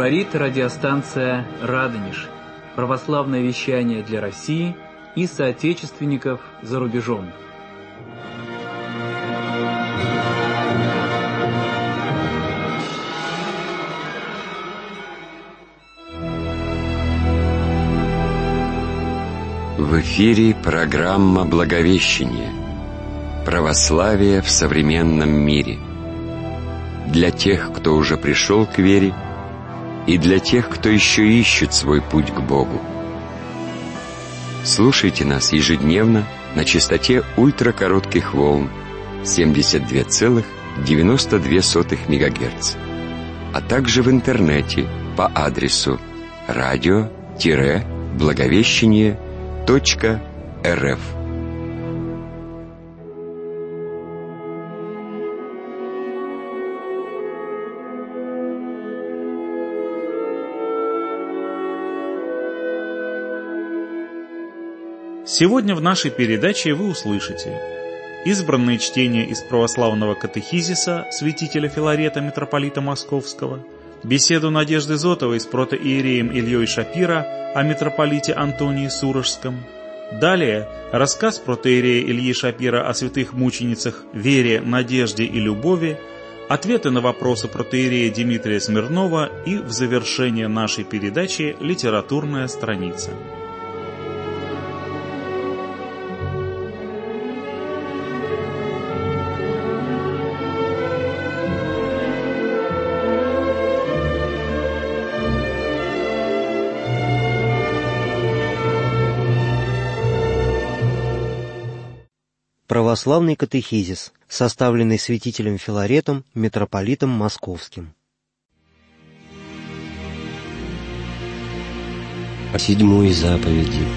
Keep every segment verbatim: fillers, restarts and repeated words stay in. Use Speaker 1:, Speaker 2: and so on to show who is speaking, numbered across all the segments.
Speaker 1: Говорит радиостанция «Радонеж». Православное вещание для России и соотечественников за рубежом.
Speaker 2: В эфире программа «Благовещение. Православие в современном мире». Для тех, кто уже пришел к вере, и для тех, кто еще ищет свой путь к Богу. Слушайте нас ежедневно на частоте ультракоротких волн семьдесят два целых девяносто две сотых мегагерц, а также в интернете по адресу радио-благовещение точка рф.
Speaker 3: Сегодня в нашей передаче вы услышите избранные чтения из православного катехизиса святителя Филарета, митрополита Московского, беседу Надежды Зотовой с протоиереем Ильей Шапира о митрополите Антонии Сурожском. Далее рассказ протоиерея Ильи Шапира о святых мученицах Вере, Надежде и Любови, ответы на вопросы протоиерея Дмитрия Смирнова и в завершение нашей передачи литературная страница.
Speaker 4: Православный катехизис, составленный святителем Филаретом, митрополитом Московским.
Speaker 5: О седьмой заповеди.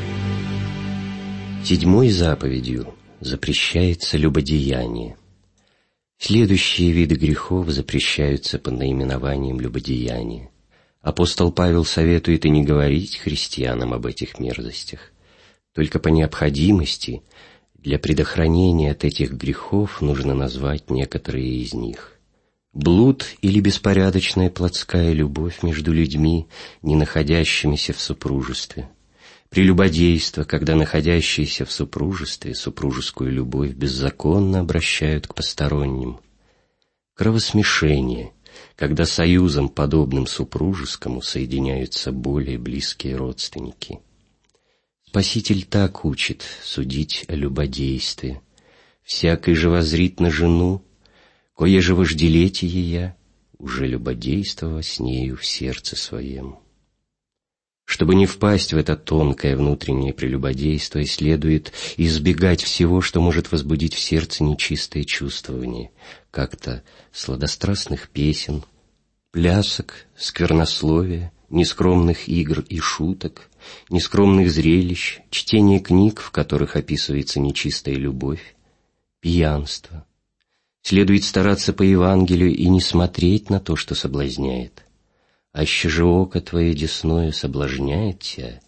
Speaker 5: Седьмой заповедью запрещается любодеяние. Следующие виды грехов запрещаются под наименованием любодеяния. Апостол Павел советует и не говорить христианам об этих мерзостях. Только по необходимости для предохранения от этих грехов нужно назвать некоторые из них. Блуд или беспорядочная плотская любовь между людьми, не находящимися в супружестве. Прелюбодейство, когда находящиеся в супружестве супружескую любовь беззаконно обращают к посторонним. Кровосмешение, когда союзом, подобным супружескому, соединяются более близкие родственники. Спаситель так учит судить о любодействе. «Всякий же воззрит на жену, кое же вожделеть ея, уже любодействовав с нею в сердце своем». Чтобы не впасть в это тонкое внутреннее прелюбодейство, следует избегать всего, что может возбудить в сердце нечистое чувствование, как-то сладострастных песен, плясок, сквернословия, нескромных игр и шуток, нескромных зрелищ, чтения книг, в которых описывается нечистая любовь, пьянство. Следует стараться по Евангелию и не смотреть на то, что соблазняет. «Аще же око твое десною соблазняет тебя,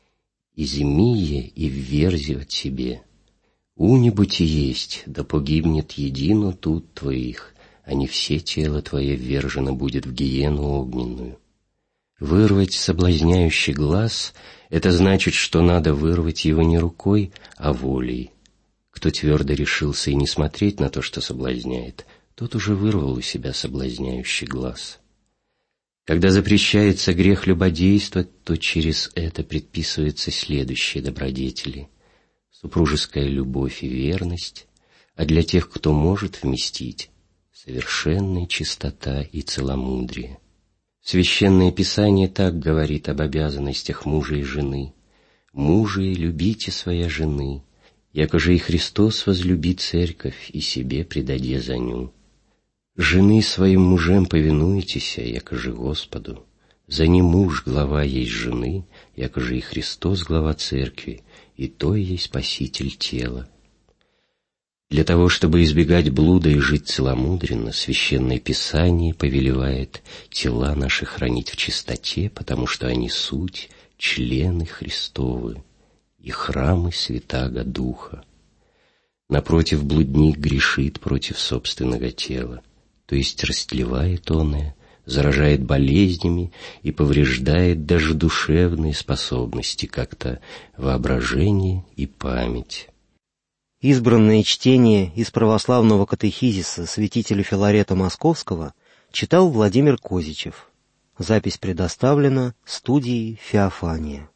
Speaker 5: изымие и вверзи от себе. У-нибудь и есть, да погибнет едино тут твоих, а не все тело твое ввержено будет в гиену огненную». Вырвать соблазняющий глаз — это значит, что надо вырвать его не рукой, а волей. Кто твердо решился и не смотреть на то, что соблазняет, тот уже вырвал у себя соблазняющий глаз. Когда запрещается грех любодейства, то через это предписываются следующие добродетели: супружеская любовь и верность, а для тех, кто может вместить, совершенная чистота и целомудрие. Священное Писание так говорит об обязанностях мужа и жены: «Мужи, любите своя жены, яко же и Христос возлюби церковь и себе предаде за ню. Жены своим мужем повинуйтеся, яко же Господу. За не муж глава есть жены, яко же и Христос глава церкви, и то есть Спаситель тела». Для того, чтобы избегать блуда и жить целомудренно, Священное Писание повелевает тела наши хранить в чистоте, потому что они суть члены Христовы и храмы Святаго Духа. Напротив, блудник грешит против собственного тела, то есть растлевает оное, заражает болезнями и повреждает даже душевные способности, как-то воображение и память.
Speaker 4: Избранное чтение из православного катехизиса святителя Филарета Московского читал Владимир Козичев. Запись предоставлена студией «Феофания».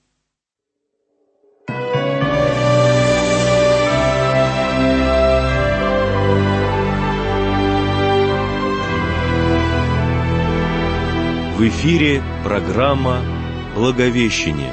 Speaker 6: В эфире программа «Благовещение».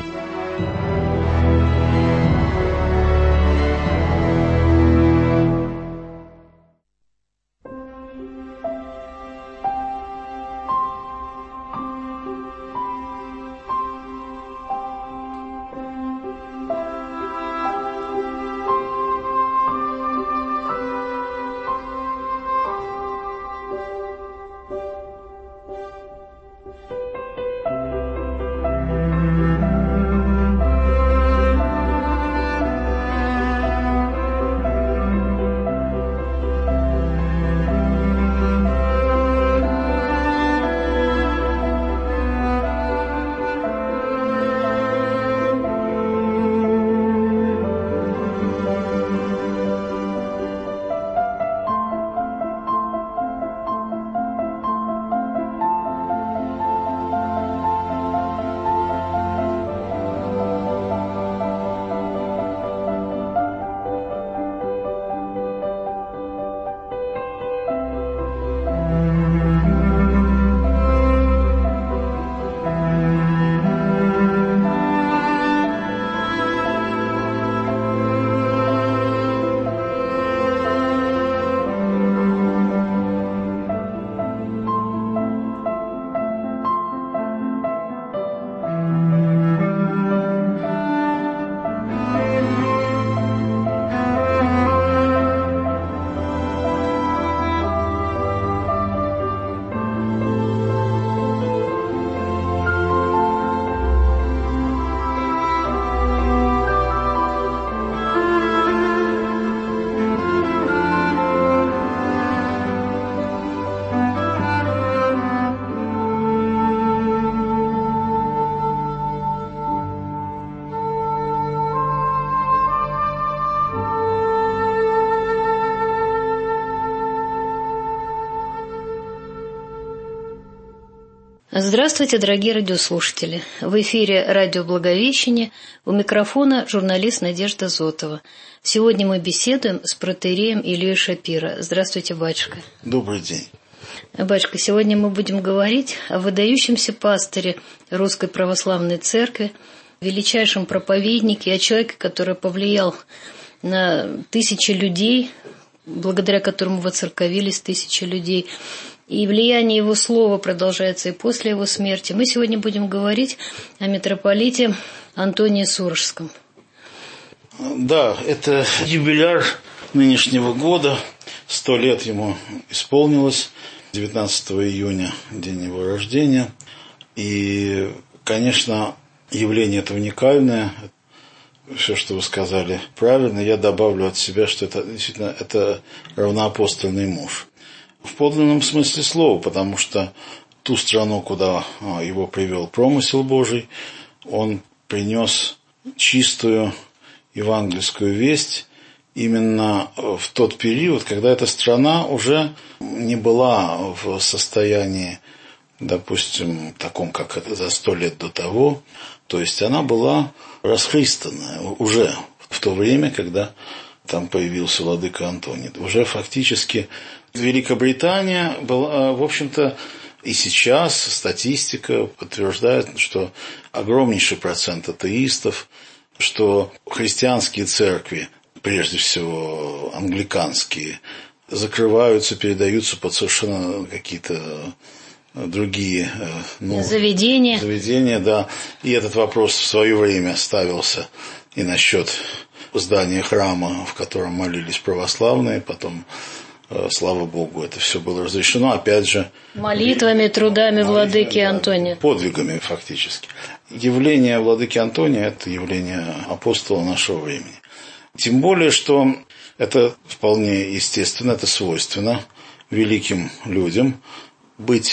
Speaker 7: Здравствуйте, дорогие радиослушатели! В эфире радио «Благовещение», у микрофона журналист Надежда Зотова. Сегодня мы беседуем с протоиереем Ильей Шапира. Здравствуйте, батюшка.
Speaker 8: Добрый день.
Speaker 7: Батюшка, сегодня мы будем говорить о выдающемся пастыре Русской Православной Церкви, величайшем проповеднике, о человеке, который повлиял на тысячи людей, благодаря которому воцерковились тысячи людей. И влияние его слова продолжается и после его смерти. Мы сегодня будем говорить о митрополите Антонии Сурожском.
Speaker 8: Да, это юбиляр нынешнего года. Сто лет ему исполнилось. девятнадцатого июня, день его рождения. И, конечно, явление это уникальное. Все, что вы сказали, правильно. Я добавлю от себя, что это действительно это равноапостольный муж. В подлинном смысле слова, потому что ту страну, куда его привел промысел Божий, он принес чистую евангельскую весть именно в тот период, когда эта страна уже не была в состоянии, допустим, таком, как это за сто лет до того. То есть она была расхристанная уже в то время, когда там появился владыка Антоний. Уже фактически Великобритания была, в общем-то, и сейчас статистика подтверждает, что огромнейший процент атеистов, что христианские церкви, прежде всего англиканские, закрываются, передаются под совершенно какие-то другие ну,
Speaker 7: заведения.
Speaker 8: заведения, да. И этот вопрос в свое время ставился и насчет здания храма, в котором молились православные, потом, слава Богу, это все было разрешено, опять же...
Speaker 7: Молитвами, трудами молитвами, владыки да, Антония.
Speaker 8: Подвигами, фактически. Явление владыки Антония – это явление апостола нашего времени. Тем более, что это вполне естественно, это свойственно великим людям быть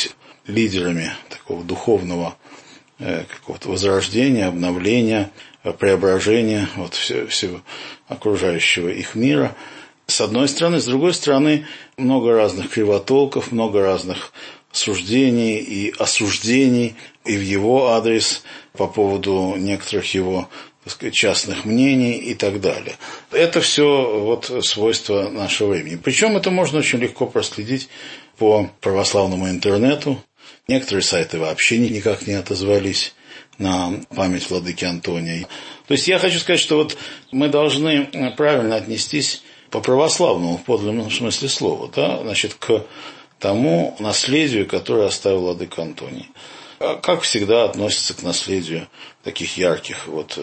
Speaker 8: лидерами такого духовного э, какого-то возрождения, обновления, преображения вот, все, всего окружающего их мира. С одной стороны. С другой стороны, много разных кривотолков, много разных суждений и осуждений и в его адрес по поводу некоторых его, так сказать, частных мнений и так далее. Это все вот свойства нашего времени. Причем это можно очень легко проследить по православному интернету. Некоторые сайты вообще никак не отозвались на память владыки Антония. То есть я хочу сказать, что вот мы должны правильно отнестись по православному, в подлинном смысле слова, да, значит, к тому наследию, которое оставил владыка Антоний. Как всегда относится к наследию таких ярких вот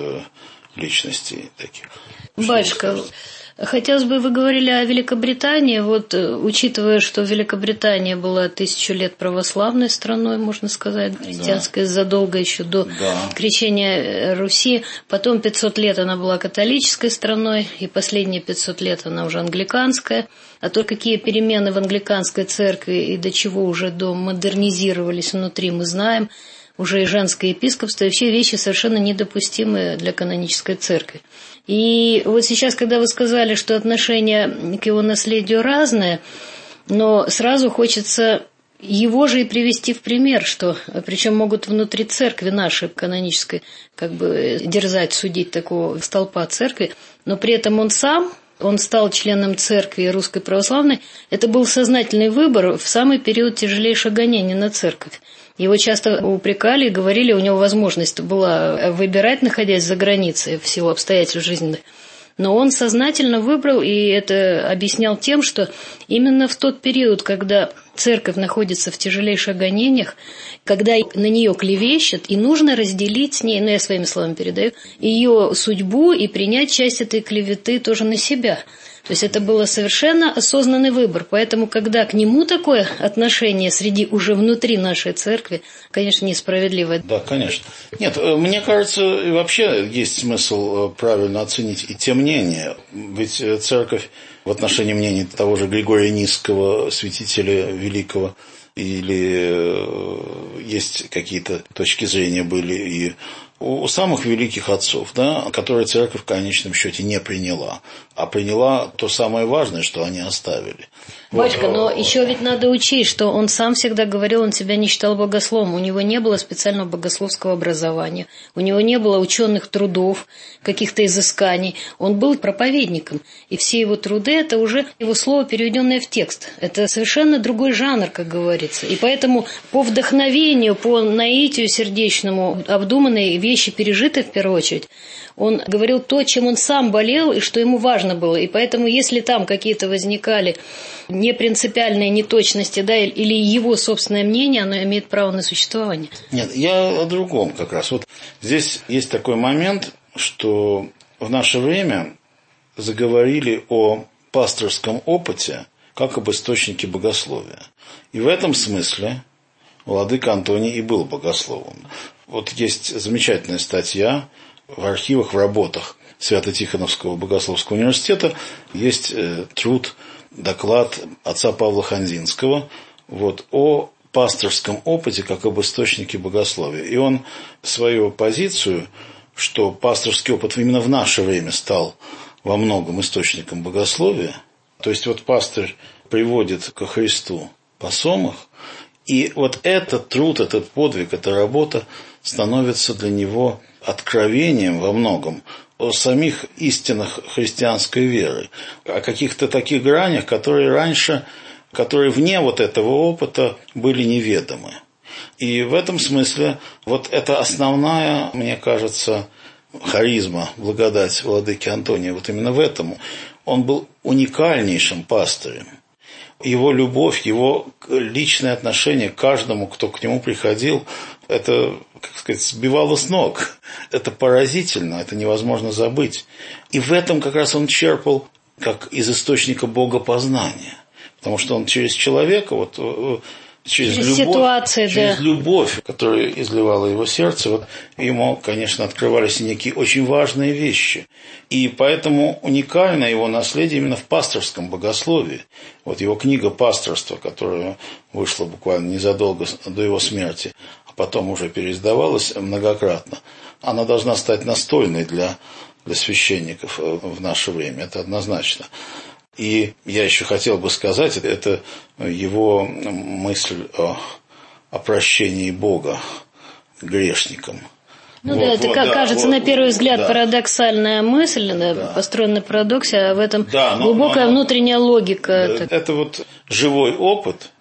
Speaker 8: личностей. Таких.
Speaker 7: Батюшка, хотелось бы, вы говорили о Великобритании, вот учитывая, что Великобритания была тысячу лет православной страной, можно сказать, христианской, да. Задолго еще до да. крещения Руси, потом пятьсот лет она была католической страной, и последние пятьсот лет она уже англиканская. А то, какие перемены в англиканской церкви и до чего уже домодернизировались внутри, мы знаем. Уже и женское епископство, и все вещи совершенно недопустимые для канонической церкви. И вот сейчас, когда вы сказали, что отношение к его наследию разное, но сразу хочется его же и привести в пример, что, причем могут внутри церкви нашей канонической как бы дерзать, судить такого столпа церкви, но при этом он сам... Он стал членом церкви русской православной. Это был сознательный выбор в самый период тяжелейшего гонения на церковь. Его часто упрекали и говорили, у него возможность была выбирать, находясь за границей в силу обстоятельств жизненных. Но он сознательно выбрал, и это объяснял тем, что именно в тот период, когда церковь находится в тяжелейших гонениях, когда на нее клевещут, и нужно разделить с ней, ну я своими словами передаю, ее судьбу и принять часть этой клеветы тоже на себя. То есть это был совершенно осознанный выбор. Поэтому, когда к нему такое отношение среди уже внутри нашей церкви, конечно, несправедливое.
Speaker 8: Да, конечно. Нет, мне кажется, вообще есть смысл правильно оценить и те мнения. Ведь церковь в отношении мнений того же Григория Нисского, святителя великого, или есть какие-то точки зрения были и у самых великих отцов, да, которые церковь в конечном счете не приняла, а приняла то самое важное, что они оставили.
Speaker 7: Батюшка, вот. Но еще ведь надо учесть, что он сам всегда говорил, он себя не считал богословом, у него не было специального богословского образования, у него не было ученых трудов, каких-то изысканий, он был проповедником, и все его труды – это уже его слово, переведенное в текст. Это совершенно другой жанр, как говорится, и поэтому по вдохновению, по наитию сердечному, обдуманные вещи, пережитые в первую очередь, он говорил то, чем он сам болел и что ему важно было. И поэтому, если там какие-то возникали непринципиальные неточности, да, или его собственное мнение, оно имеет право на существование.
Speaker 8: Нет, я о другом как раз. Вот здесь есть такой момент, что в наше время заговорили о пасторском опыте как об источнике богословия. И в этом смысле владыка Антоний и был богословом. Вот есть замечательная статья в архивах, в работах Свято-Тихоновского богословского университета. Есть э, труд, доклад отца Павла Хандинского вот, о пасторском опыте как об источнике богословия. И он свою позицию, что пасторский опыт именно в наше время стал во многом источником богословия, то есть вот пастырь приводит ко Христу посомых, и вот этот труд, этот подвиг, эта работа становится для него откровением во многом о самих истинах христианской веры, о каких-то таких гранях, которые раньше, которые вне вот этого опыта были неведомы. И в этом смысле вот это основная, мне кажется, харизма, благодать владыки Антония, вот именно в этом. Он был уникальнейшим пастырем. Его любовь, его личное отношение к каждому, кто к нему приходил, это, как сказать, сбивало с ног. Это поразительно, это невозможно забыть. И в этом как раз он черпал как из источника богопознания. Потому что он через человека, вот через,
Speaker 7: через
Speaker 8: любовь,
Speaker 7: ситуации,
Speaker 8: через
Speaker 7: да.
Speaker 8: любовь, которую изливало его сердце, вот ему, конечно, открывались некие очень важные вещи. И поэтому уникально его наследие именно в пасторском богословии. Вот его книга «Пасторство», которая вышла буквально незадолго до его смерти, а потом уже переиздавалась многократно, она должна стать настольной для, для священников в наше время, это однозначно. И я еще хотел бы сказать, это его мысль о, о прощении Бога грешникам.
Speaker 7: Ну
Speaker 8: вот,
Speaker 7: да, это,
Speaker 8: вот,
Speaker 7: как
Speaker 8: да,
Speaker 7: кажется,
Speaker 8: вот,
Speaker 7: на первый взгляд
Speaker 8: да.
Speaker 7: парадоксальная мысль, да, да. построенная на парадоксе, а в этом
Speaker 8: да, но,
Speaker 7: глубокая
Speaker 8: но,
Speaker 7: внутренняя логика.
Speaker 8: Это, это вот живой опыт,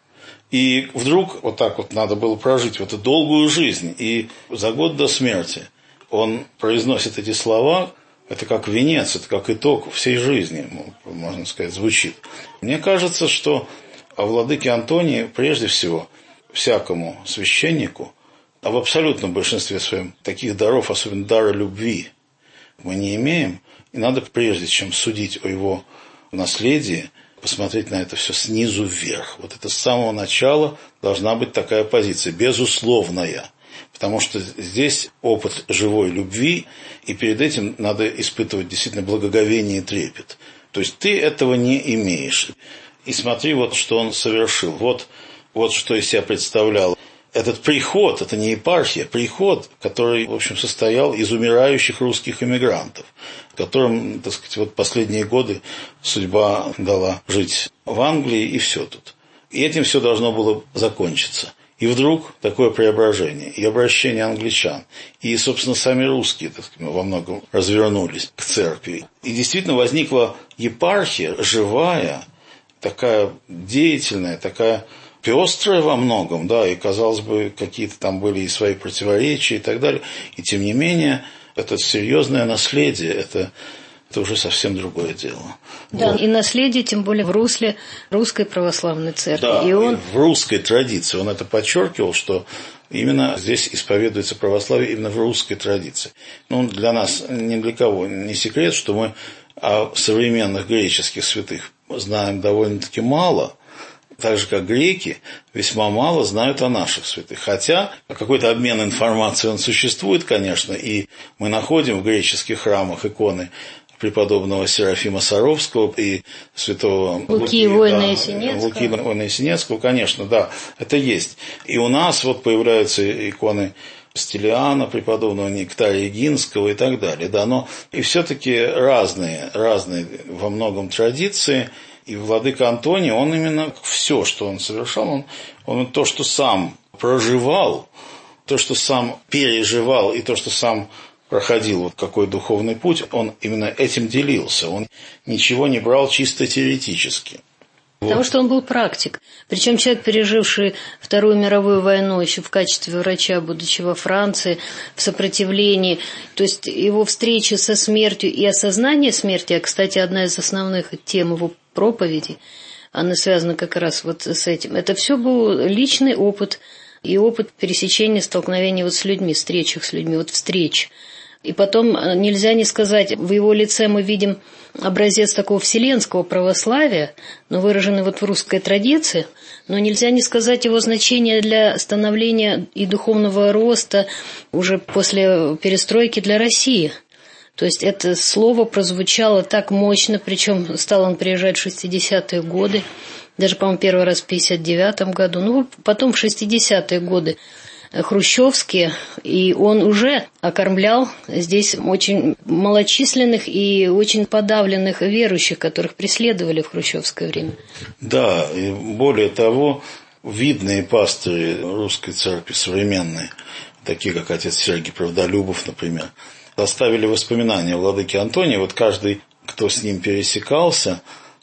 Speaker 8: и вдруг вот так вот надо было прожить в эту долгую жизнь, и за год до смерти он произносит эти слова. Это как венец, это как итог всей жизни, можно сказать, звучит. Мне кажется, что о владыке Антонии, прежде всего, всякому священнику, а в абсолютном большинстве своем таких даров, особенно дара любви, мы не имеем. И надо, прежде чем судить о его наследии, посмотреть на это все снизу вверх. Вот это с самого начала должна быть такая позиция, безусловная. Потому что здесь опыт живой любви, и перед этим надо испытывать действительно благоговение и трепет. То есть ты этого не имеешь. И смотри, вот что он совершил. Вот, вот что из себя представлял. Этот приход, это не епархия, приход, который, в общем, состоял из умирающих русских эмигрантов, которым, так сказать, вот последние годы судьба дала жить в Англии, и все тут. И этим все должно было закончиться. И вдруг такое преображение, и обращение англичан, и, собственно, сами русские, так сказать, во многом развернулись к церкви. И действительно возникла епархия живая, такая деятельная, такая пестрая во многом, да, и, казалось бы, какие-то там были и свои противоречия и так далее. И, тем не менее, это серьезное наследие, это... Это уже совсем другое дело.
Speaker 7: Да,
Speaker 8: вот.
Speaker 7: И наследие, тем более в русле русской православной церкви.
Speaker 8: Да,
Speaker 7: и он...
Speaker 8: в русской традиции. Он это подчеркивал, что именно здесь исповедуется православие именно в русской традиции. Ну, для нас, ни для кого не секрет, что мы о современных греческих святых знаем довольно-таки мало, так же, как греки весьма мало знают о наших святых. Хотя какой-то обмен информацией он существует, конечно, и мы находим в греческих храмах иконы преподобного Серафима Саровского и святого
Speaker 7: Луки,
Speaker 8: Луки,
Speaker 7: воина
Speaker 8: да,
Speaker 7: Есенинского.
Speaker 8: Луки, воина Есенинского, конечно, да, это есть. И у нас вот появляются иконы Стилиана, преподобного Нектария Егинского и так далее. Да, но и все-таки разные, разные во многом традиции. И владыка Антоний, он именно все, что он совершал, он, он то, что сам проживал, то, что сам переживал и то, что сам проходил вот какой духовный путь, он именно этим делился. Он ничего не брал чисто теоретически.
Speaker 7: Потому
Speaker 8: вот.
Speaker 7: что он был практик. Причем человек, переживший Вторую мировую войну еще в качестве врача, будучи во Франции, в сопротивлении. То есть его встречи со смертью и осознание смерти, а, кстати, одна из основных тем его проповеди, она связана как раз вот с этим. Это все был личный опыт и опыт пересечения, столкновения вот с людьми, встречах с людьми, вот встреч. И потом нельзя не сказать, в его лице мы видим образец такого вселенского православия, но выраженный вот в русской традиции, но нельзя не сказать его значение для становления и духовного роста уже после перестройки для России. То есть это слово прозвучало так мощно, причем стал он приезжать в шестидесятые годы, даже, по-моему, первый раз в пятьдесят девятом году, ну, потом в шестидесятые годы хрущевские, и он уже окормлял здесь очень малочисленных и очень подавленных верующих, которых преследовали в хрущевское время.
Speaker 8: Да, и более того, видные пастыри русской церкви современные, такие как отец Сергий Правдолюбов, например, оставили воспоминания о владыке Антонии. Вот каждый, кто с ним пересекался,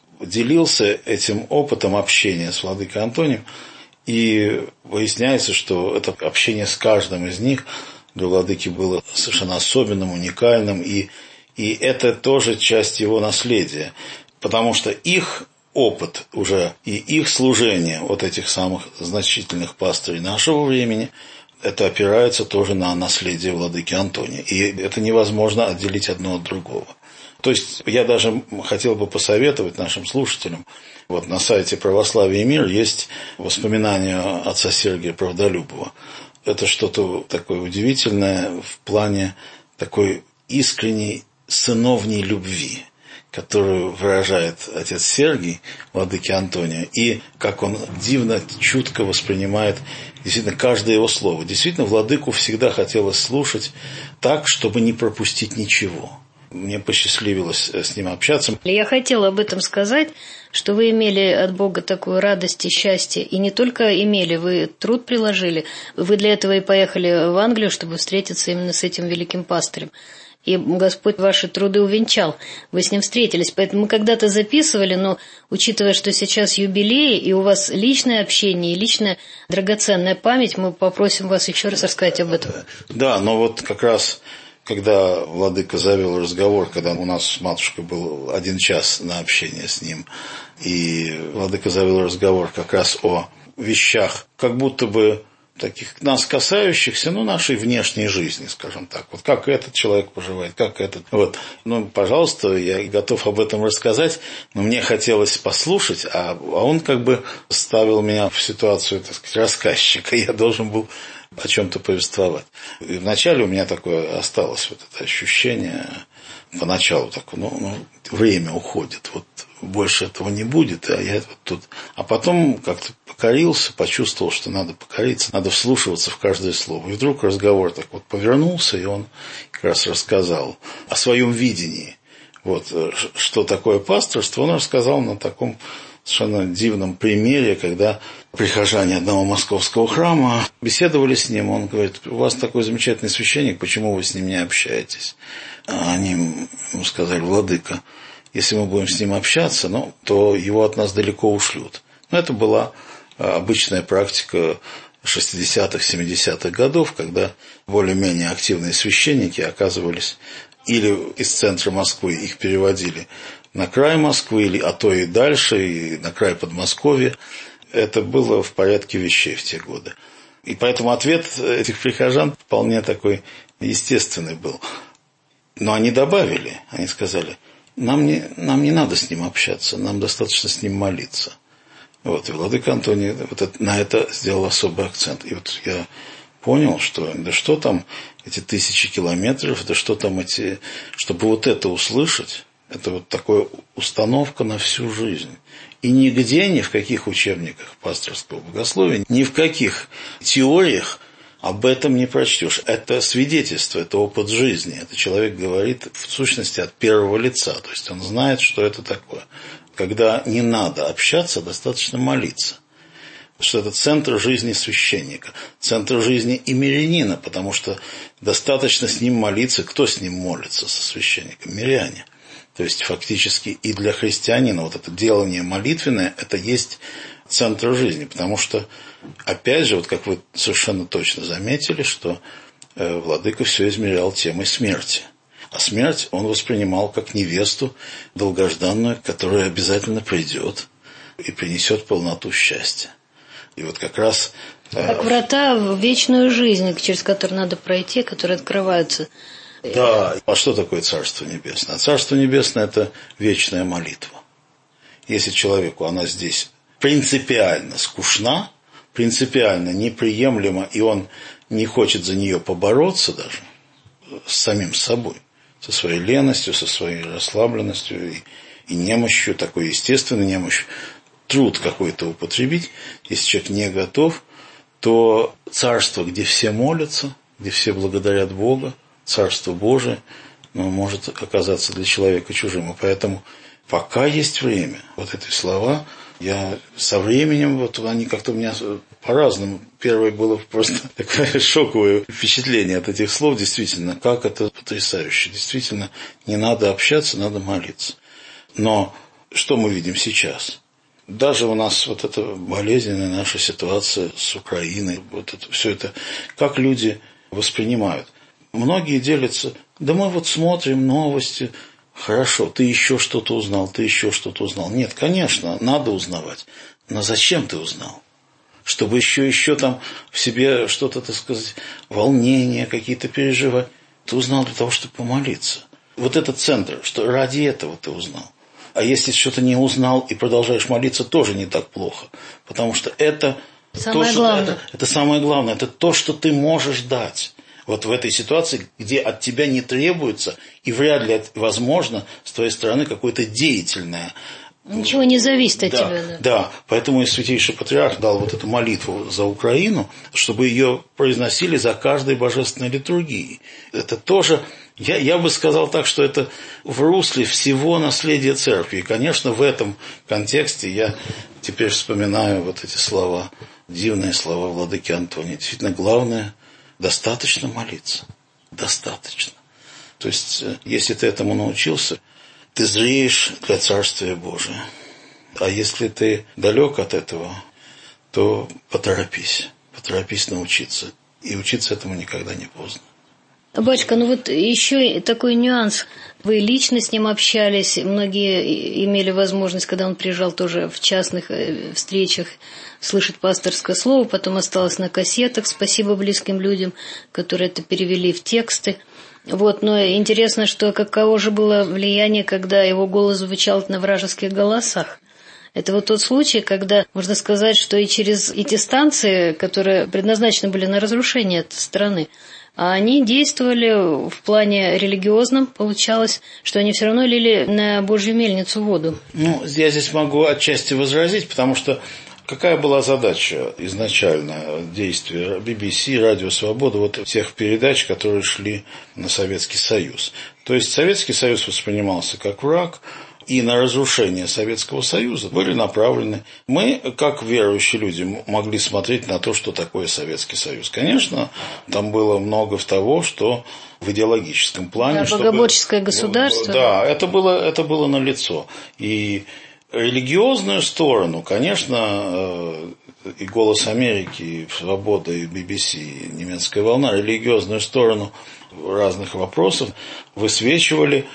Speaker 8: делился этим опытом общения с владыкой Антонием. И выясняется, что это общение с каждым из них для владыки было совершенно особенным, уникальным. И, и это тоже часть его наследия. Потому что их опыт уже и их служение, вот этих самых значительных пастырей нашего времени, это опирается тоже на наследие владыки Антония. И это невозможно отделить одно от другого. То есть я даже хотел бы посоветовать нашим слушателям, вот на сайте «Православие и мир» есть воспоминания отца Сергия Правдолюбова. Это что-то такое удивительное в плане такой искренней сыновней любви, которую выражает отец Сергий, владыке Антония, и как он дивно, чутко воспринимает действительно каждое его слово. Действительно, владыку всегда хотелось слушать так, чтобы не пропустить ничего. Мне посчастливилось с ним общаться.
Speaker 7: Я хотела об этом сказать, что вы имели от Бога такую радость и счастье. И не только имели, вы труд приложили. Вы для этого и поехали в Англию, чтобы встретиться именно с этим великим пастырем. И Господь ваши труды увенчал. Вы с ним встретились. Поэтому мы когда-то записывали, но учитывая, что сейчас юбилей, и у вас личное общение, и личная драгоценная память, мы попросим вас еще раз рассказать об этом.
Speaker 8: Да, но вот как раз, когда владыка завел разговор, когда у нас с матушкой был один час на общение с ним, и владыка завел разговор как раз о вещах, как будто бы таких нас касающихся, ну, нашей внешней жизни, скажем так. Вот как этот человек поживает, как этот. Вот. Ну, пожалуйста, я готов об этом рассказать, но мне хотелось послушать, а, а он как бы ставил меня в ситуацию, так сказать, рассказчика. Я должен был о чем-то повествовать. И вначале у меня такое осталось вот это ощущение, поначалу такое, ну, ну время уходит, вот больше этого не будет, а я вот тут. А потом как-то покорился, почувствовал, что надо покориться, надо вслушиваться в каждое слово. И вдруг разговор так вот повернулся, и он как раз рассказал о своем видении. Вот, что такое пасторство, он рассказал на таком совершенно дивном примере, когда прихожане одного московского храма беседовали с ним. Он говорит: у вас такой замечательный священник, почему вы с ним не общаетесь? А они ему сказали: владыка, если мы будем с ним общаться, ну, то его от нас далеко ушлют. Но это была обычная практика шестидесятых, семидесятых годов, когда более-менее активные священники оказывались или из центра Москвы, их переводили на край Москвы, или, а то и дальше, и на край Подмосковья. Это было в порядке вещей в те годы. И поэтому ответ этих прихожан вполне такой естественный был. Но они добавили, они сказали: нам не, нам не надо с ним общаться, нам достаточно с ним молиться. Вот, и владыка Антоний вот это, на это сделал особый акцент. И вот я понял, что да что там эти тысячи километров, да что там эти... Чтобы вот это услышать, это вот такая установка на всю жизнь. И нигде, ни в каких учебниках пасторского богословия, ни в каких теориях об этом не прочтешь. Это свидетельство, это опыт жизни. Это человек говорит в сущности от первого лица. То есть он знает, что это такое. Когда не надо общаться, достаточно молиться. Что это центр жизни священника, центр жизни и мирянина, потому что достаточно с ним молиться. Кто с ним молится, со священником? Миряне. То есть фактически и для христианина вот это делание молитвенное, это есть центр жизни. Потому что, опять же, вот как вы совершенно точно заметили, что э, владыка все измерял темой смерти. А смерть он воспринимал как невесту долгожданную, которая обязательно придет и принесет полноту счастья. И вот как раз... Э,
Speaker 7: как врата в вечную жизнь, через которую надо пройти, которые открываются.
Speaker 8: Да, а что такое Царство Небесное? Царство Небесное – это вечная молитва. Если человеку она здесь принципиально скучна, принципиально неприемлема, и он не хочет за нее побороться даже с самим собой, со своей леностью, со своей расслабленностью и, и немощью, такой естественной немощью, труд какой-то употребить, если человек не готов, то царство, где все молятся, где все благодарят Бога, Царство Божие, ну, может оказаться для человека чужим. И поэтому пока есть время, вот эти слова, я со временем, вот они как-то у меня по-разному. Первое было просто такое шоковое впечатление от этих слов. Действительно, как это потрясающе. Действительно, не надо общаться, надо молиться. Но что мы видим сейчас? Даже у нас вот эта болезненная наша ситуация с Украиной, вот это, все это, как люди воспринимают. Многие делятся: да мы вот смотрим новости, хорошо, ты еще что-то узнал, ты еще что-то узнал. Нет, конечно, надо узнавать. Но зачем ты узнал? Чтобы еще, еще там в себе что-то, так сказать, волнения какие-то переживать. Ты узнал для того, чтобы помолиться. Вот этот центр, что ради этого ты узнал. А если что-то не узнал и продолжаешь молиться, тоже не так плохо. Потому что это,
Speaker 7: самое
Speaker 8: то, что,
Speaker 7: главное.
Speaker 8: это, это самое главное. Это то, что ты можешь дать. Вот в этой ситуации, где от тебя не требуется и вряд ли возможно с твоей стороны какое-то деятельное.
Speaker 7: Ничего не зависит от
Speaker 8: да,
Speaker 7: тебя. Да.
Speaker 8: да, поэтому и Святейший Патриарх дал вот эту молитву за Украину, чтобы ее произносили за каждой божественной литургией. Это тоже, я, я бы сказал так, что это в русле всего наследия Церкви. И, конечно, в этом контексте я теперь вспоминаю вот эти слова, дивные слова владыки Антония. Действительно, главное – достаточно молиться. Достаточно. То есть, если ты этому научился, ты зреешь для Царствия Божия. А если ты далек от этого, то поторопись. Поторопись научиться. И учиться этому никогда не поздно.
Speaker 7: Батюшка, ну вот еще такой нюанс. Вы лично с ним общались, многие имели возможность, когда он приезжал тоже в частных встречах, слышать пасторское слово, потом осталось на кассетах. Спасибо близким людям, которые это перевели в тексты. Вот, но интересно, что каково же было влияние, когда его голос звучал на вражеских голосах. Это вот тот случай, когда можно сказать, что и через эти станции, которые предназначены были на разрушение этой страны, а они действовали в плане религиозном, получалось, что они все равно лили на Божью мельницу воду.
Speaker 8: Ну, я здесь могу отчасти возразить, потому что какая была задача изначально действия би би си, Радио Свобода, вот всех передач, которые шли на Советский Союз? То есть Советский Союз воспринимался как враг, и на разрушение Советского Союза были направлены. Мы, как верующие люди, могли смотреть на то, что такое Советский Союз. Конечно, там было много того, что в идеологическом плане.
Speaker 7: Да, богоборческое государство.
Speaker 8: Да, это было, это было налицо. И религиозную сторону, конечно, и «Голос Америки», и «Свобода», и би би си, и «Немецкая волна», религиозную сторону разных вопросов высвечивали.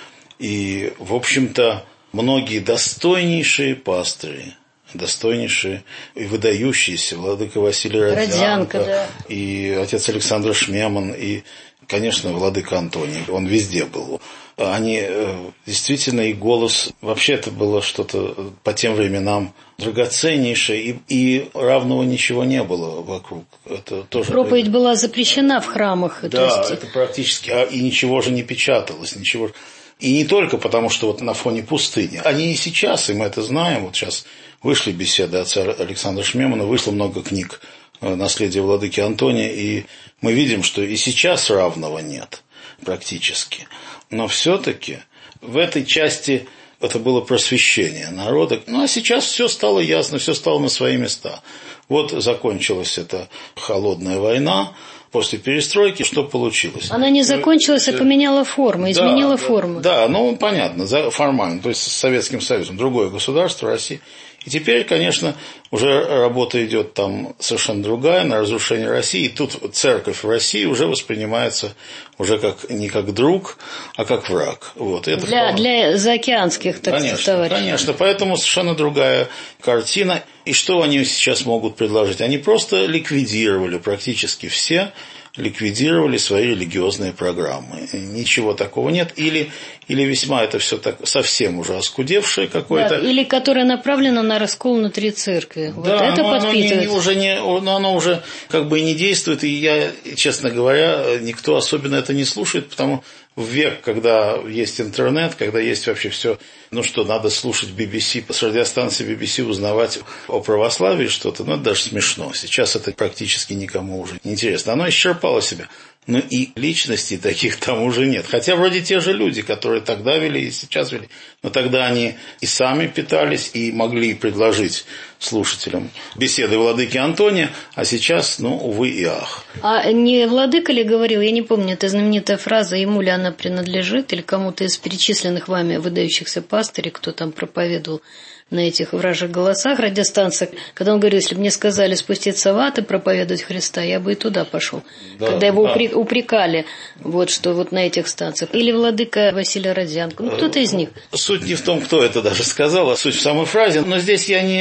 Speaker 8: И, в общем-то, многие достойнейшие пастыри, достойнейшие и выдающиеся, владыка Василий Родзянко,
Speaker 7: Родзянко, да.
Speaker 8: И отец Александр Шмеман, и, конечно, владыка Антоний, он везде был. Они действительно, и голос, вообще это было что-то по тем временам драгоценнейшее, и, и равного ничего не было вокруг. Это тоже
Speaker 7: проповедь были... была запрещена в храмах.
Speaker 8: Да,
Speaker 7: то есть...
Speaker 8: это практически, и ничего же не печаталось, ничего. И не только потому, что вот на фоне пустыни. Они и сейчас, и мы это знаем, вот сейчас вышли беседы отца Александра Шмемана, вышло много книг «Наследие владыки Антония», и мы видим, что и сейчас равного нет практически. Но все-таки в этой части это было просвещение народа. Ну, а сейчас все стало ясно, все стало на свои места. Вот закончилась эта холодная война. После перестройки что получилось?
Speaker 7: Она не закончилась, а поменяла форму, изменила
Speaker 8: да,
Speaker 7: форму.
Speaker 8: Да, ну понятно, формально, то есть с Советским Союзом, другое государство, Россия. И теперь, конечно, уже работа идет там совершенно другая, на разрушение России. И тут церковь в России уже воспринимается уже как, не как друг, а как враг. Вот, это
Speaker 7: для, для заокеанских, так сказать, товарищей.
Speaker 8: Конечно, поэтому совершенно другая картина. И что они сейчас могут предложить? Они просто ликвидировали практически все, ликвидировали свои религиозные программы. Ничего такого нет. Или, или весьма это все так совсем уже оскудевшее какое-то.
Speaker 7: Да, или которое направлено на раскол внутри церкви. Вот
Speaker 8: да,
Speaker 7: это
Speaker 8: но
Speaker 7: подпитывает.
Speaker 8: Оно, не, уже не, но оно уже как бы и не действует. И я, честно говоря, никто особенно это не слушает, потому в век, когда есть интернет, когда есть вообще все, ну что, надо слушать би би си, с радиостанции би би си узнавать о православии что-то, ну это даже смешно. Сейчас это практически никому уже не интересно. Оно исчерпало себя. Но и личностей таких там уже нет. Хотя вроде те же люди, которые тогда вели и сейчас вели. Но тогда они и сами питались, и могли предложить слушателям беседы владыки Антония, а сейчас, ну, увы и ах.
Speaker 7: А не владыка ли говорил, я не помню, это знаменитая фраза, ему ли она принадлежит, или кому-то из перечисленных вами выдающихся пастырей, кто там проповедовал на этих вражьих голосах, радиостанциях, когда он говорит, если бы мне сказали спуститься в ад и проповедовать Христа, я бы и туда пошел. Да, когда его да. упрекали, вот что вот на этих станциях. Или владыка Василий Родзянко, ну кто-то из них.
Speaker 8: Суть не в том, кто это даже сказал, а суть в самой фразе. Но здесь я не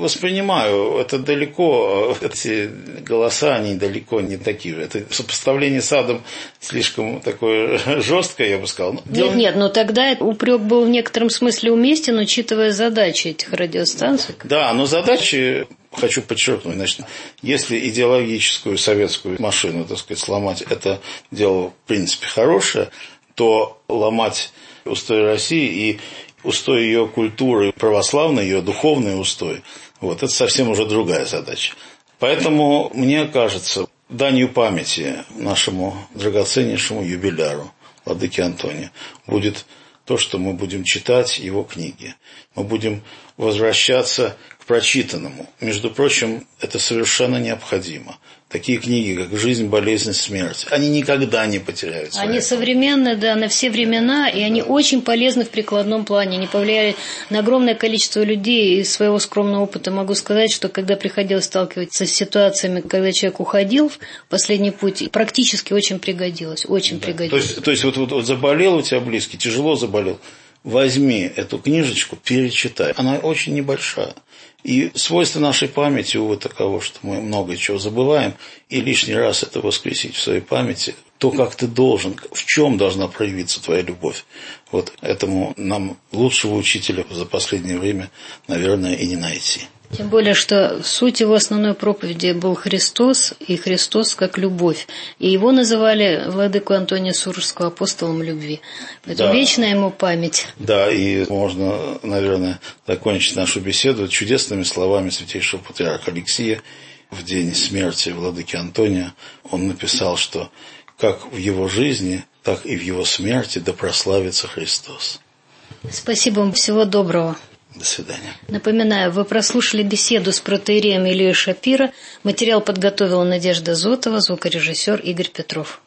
Speaker 8: воспринимаю, это далеко, эти голоса, они далеко не такие же. Это сопоставление с адом слишком такое жесткое, я бы сказал. Но
Speaker 7: нет,
Speaker 8: дело...
Speaker 7: нет, но тогда упрек был в некотором смысле уместен, учитывая задачи этих радиостанций.
Speaker 8: Да, но задачи, хочу подчеркнуть, значит, если идеологическую советскую машину, так сказать, сломать, это дело, в принципе, хорошее, то ломать устой России и устой ее культуры, православный ее духовный устой, вот, это совсем уже другая задача. Поэтому, мне кажется, данью памяти нашему драгоценнейшему юбиляру, владыке Антонию, будет то, что мы будем читать его книги. Мы будем возвращаться к прочитанному. Между прочим, это совершенно необходимо. Такие книги, как «Жизнь, болезнь, смерть», они никогда не потеряют своей.
Speaker 7: Они современны, да, на все времена, и они очень полезны в прикладном плане. Они повлияли на огромное количество людей. Из своего скромного опыта могу сказать, что когда приходилось сталкиваться с ситуациями, когда человек уходил в последний путь, практически очень пригодилось, очень да. пригодилось.
Speaker 8: То есть, то есть вот, вот, вот заболел у тебя близкий, тяжело заболел, возьми эту книжечку, перечитай. Она очень небольшая. И свойство нашей памяти, увы, таково, что мы много чего забываем, и лишний раз это воскресить в своей памяти, то, как ты должен, в чем должна проявиться твоя любовь. Вот этому нам лучшего учителя за последнее время, наверное, и не найти.
Speaker 7: Тем более, что суть его основной проповеди был Христос, и Христос как любовь. И его называли, владыку Антония Сурожского, апостолом любви. Поэтому да. вечная ему память.
Speaker 8: Да, и можно, наверное, закончить нашу беседу чудесными словами святейшего патриарха Алексия. В день смерти владыки Антония он написал, что как в его жизни, так и в его смерти да прославится Христос.
Speaker 7: Спасибо вам, всего доброго.
Speaker 8: До свидания.
Speaker 7: Напоминаю, вы прослушали беседу с протоиереем Ильей Шапиро. Материал подготовила Надежда Зотова, звукорежиссер Игорь Петров.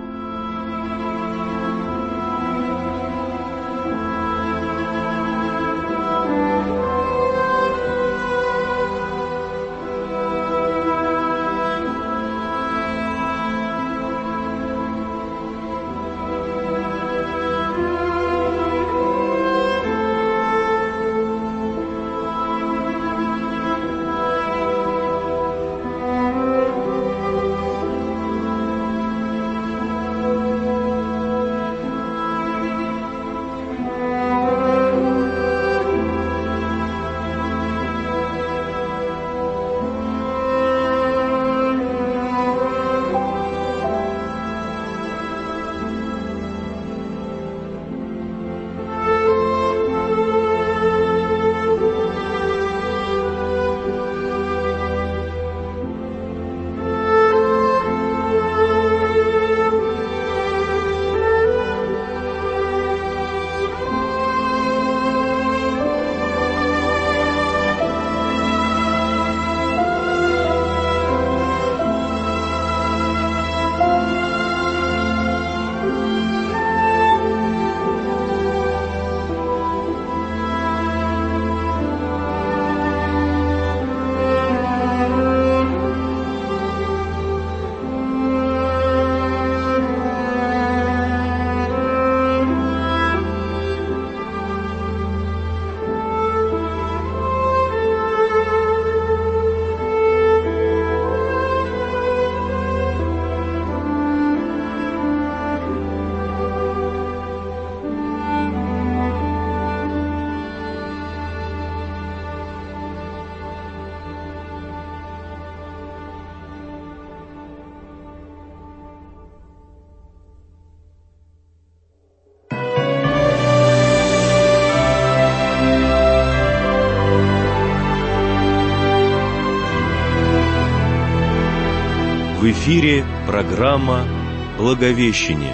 Speaker 6: В эфире программа «Благовещение».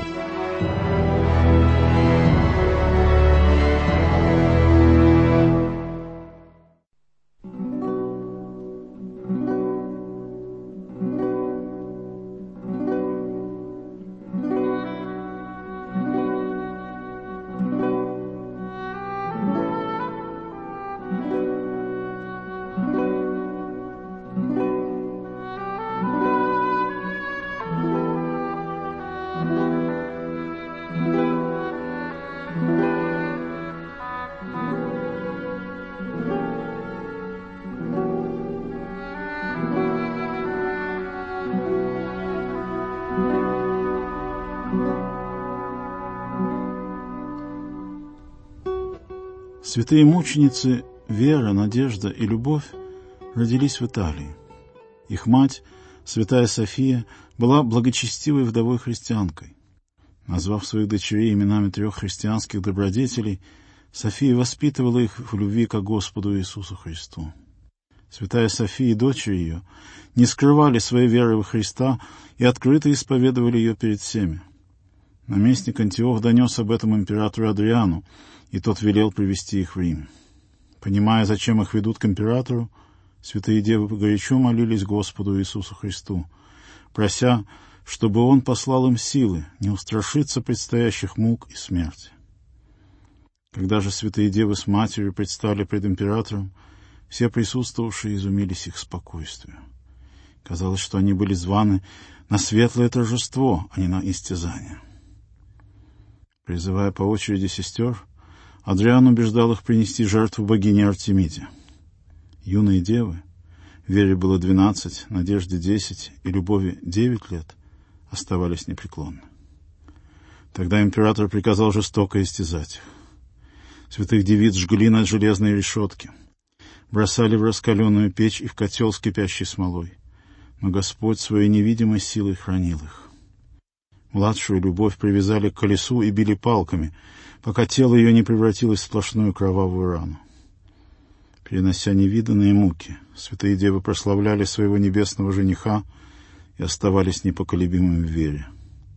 Speaker 9: Святые мученицы Вера, Надежда и Любовь родились в Италии. Их мать, святая София, была благочестивой вдовой христианкой. Назвав своих дочерей именами трех христианских добродетелей, София воспитывала их в любви ко Господу Иисусу Христу. Святая София и дочери ее не скрывали своей веры во Христа и открыто исповедовали ее перед всеми. Наместник Антиох донес об этом императору Адриану, и тот велел привести их в Рим. Понимая, зачем их ведут к императору, святые девы горячо молились Господу Иисусу Христу, прося, чтобы Он послал им силы не устрашиться предстоящих мук и смерти. Когда же святые девы с матерью предстали пред императором, все присутствовавшие изумились их спокойствию. Казалось, что они были званы на светлое торжество, а не на истязание. Призывая по очереди сестер, Адриан убеждал их принести жертву богине Артемиде. Юные девы, Вере было двенадцать, Надежде десять и Любови девять лет, оставались непреклонны. Тогда император приказал жестоко истязать их. Святых девиц жгли на железные решетки, бросали в раскаленную печь и в котел с кипящей смолой, но Господь своей невидимой силой хранил их. Младшую Любовь привязали к колесу и били палками, пока тело ее не превратилось в сплошную кровавую рану. Перенося невиданные муки, святые девы прославляли своего небесного жениха и оставались непоколебимыми в вере.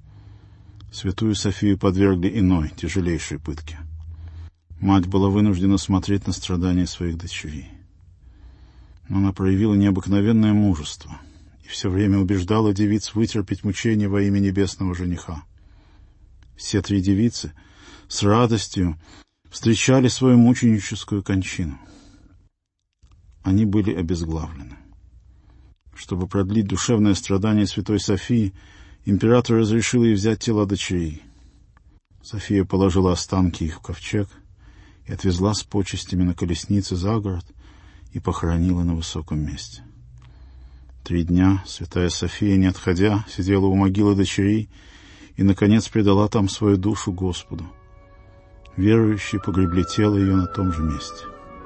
Speaker 9: Святую Софию подвергли иной, тяжелейшей пытке. Мать была вынуждена смотреть на страдания своих дочерей. Но она проявила необыкновенное мужество и все время убеждала девиц вытерпеть мучения во имя небесного жениха. Все три девицы с радостью встречали свою мученическую кончину. Они были обезглавлены. Чтобы продлить душевное страдание святой Софии, император разрешил ей взять тела дочерей. София положила останки их в ковчег и отвезла с почестями на колеснице за город и похоронила на высоком месте. Три дня святая София, не отходя, сидела у могилы дочерей и, наконец, предала там свою душу Господу. Верующие погребли тело ее на том же месте.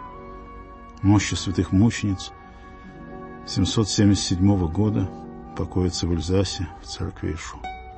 Speaker 9: Мощи святых мучениц семьсот семьдесят седьмого года покоятся в Эльзасе в церкви Ишу.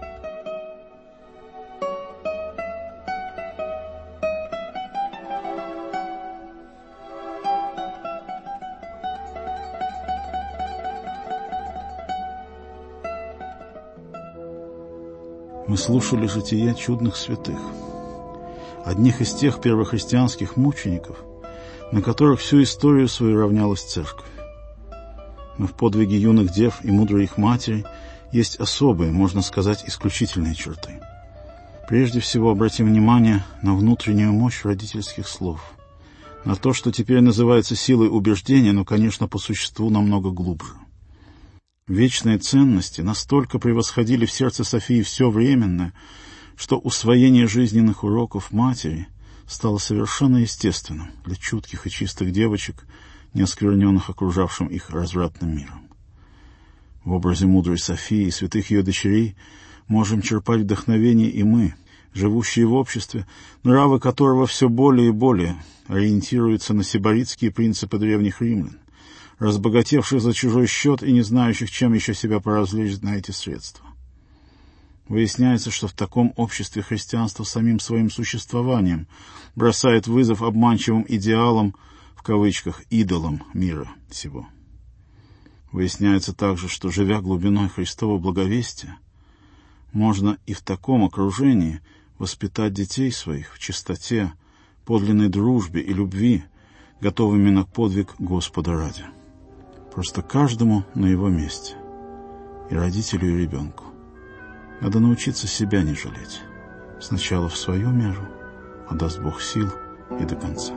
Speaker 9: Мы слушали жития чудных святых, одних из тех первохристианских мучеников, на которых всю историю свою равнялась церковь. Но в подвиге юных дев и мудрой их матери есть особые, можно сказать, исключительные черты. Прежде всего обратим внимание на внутреннюю мощь родительских слов, на то, что теперь называется силой убеждения, но, конечно, по существу намного глубже. Вечные ценности настолько превосходили в сердце Софии все временное, что усвоение жизненных уроков матери стало совершенно естественным для чутких и чистых девочек, не оскверненных окружавшим их развратным миром. В образе мудрой Софии и святых ее дочерей можем черпать вдохновение и мы, живущие в обществе, нравы которого все более и более ориентируются на сибаритские принципы древних римлян, разбогатевших за чужой счет и не знающих, чем еще себя поразвлечь на эти средства. Выясняется, что в таком обществе христианство самим своим существованием бросает вызов обманчивым идеалам, в кавычках, идолам мира сего. Выясняется также, что, живя глубиной Христова благовестия, можно и в таком окружении воспитать детей своих в чистоте, подлинной дружбе и любви, готовыми на подвиг Господа ради. Просто каждому на его месте, и родителю, и ребенку. Надо научиться себя не жалеть. Сначала в свою меру, а даст Бог сил и до конца.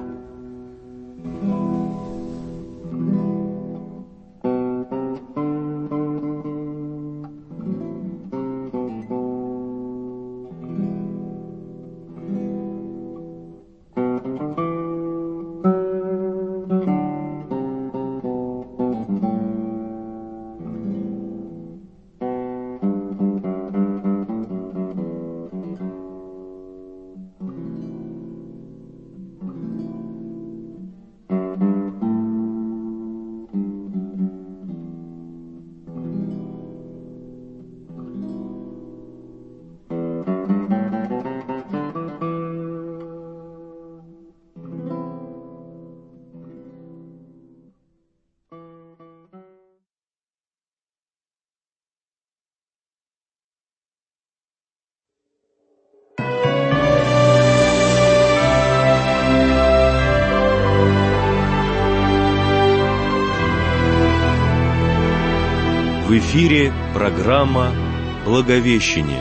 Speaker 6: В эфире программа «Благовещение».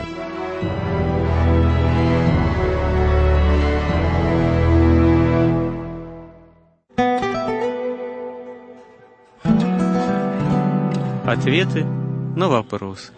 Speaker 10: Ответы на вопросы.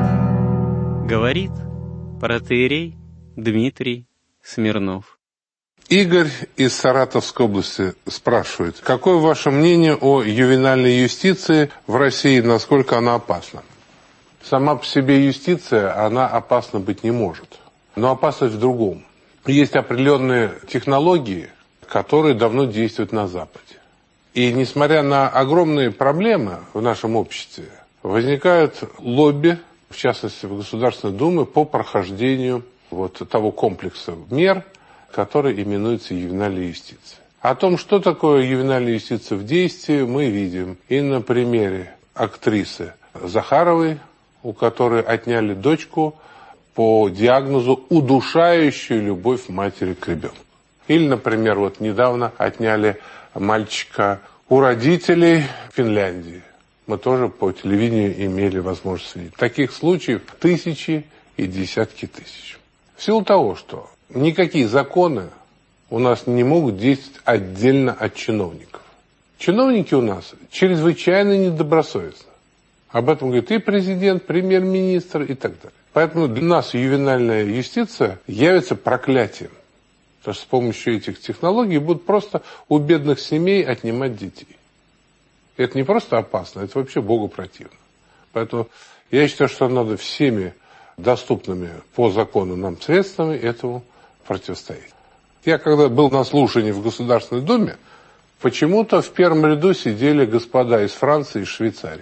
Speaker 10: Говорит протоиерей Дмитрий Смирнов.
Speaker 11: Игорь из Саратовской области спрашивает, какое ваше мнение о ювенальной юстиции в России, насколько она опасна? Сама по себе юстиция, она опасна быть не может. Но опасность в другом. Есть определенные технологии, которые давно действуют на Западе. И несмотря на огромные проблемы в нашем обществе, возникают лобби, в частности в Государственной Думе, по прохождению вот того комплекса мер, который именуется ювенальной юстицией. О том, что такое ювенальная юстиция в действии, мы видим и на примере актрисы Захаровой, у которой отняли дочку по диагнозу «удушающую любовь матери к ребенку». Или, например, вот недавно отняли мальчика у родителей в Финляндии. Мы тоже по телевидению имели возможность видеть. Таких случаев тысячи и десятки тысяч. В силу того, что никакие законы у нас не могут действовать отдельно от чиновников. Чиновники у нас чрезвычайно недобросовестны. Об этом говорит и президент, премьер-министр и так далее. Поэтому для нас ювенальная юстиция явится проклятием. Потому что с помощью этих технологий будут просто у бедных семей отнимать детей. Это не просто опасно, это вообще Богу противно. Поэтому я считаю, что надо всеми доступными по закону нам средствами этому противостоять. Я когда был на слушании в Государственной Думе, почему-то в первом ряду сидели господа из Франции и Швейцарии.